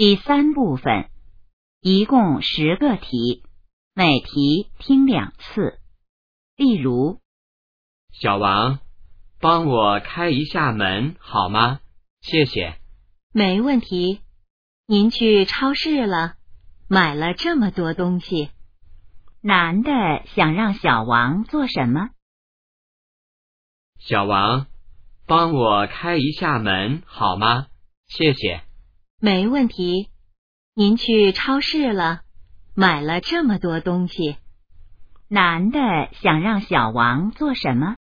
第3部分，一共10个题，每题听2次。例如， 小王，帮我开一下门好吗？谢谢。 没问题。您去超市了，买了这么多东西。 男的想让小王做什么？ 小王，帮我开一下门好吗？谢谢。 没问题。您去超市了，买了这么多东西。 男的想让小王做什么？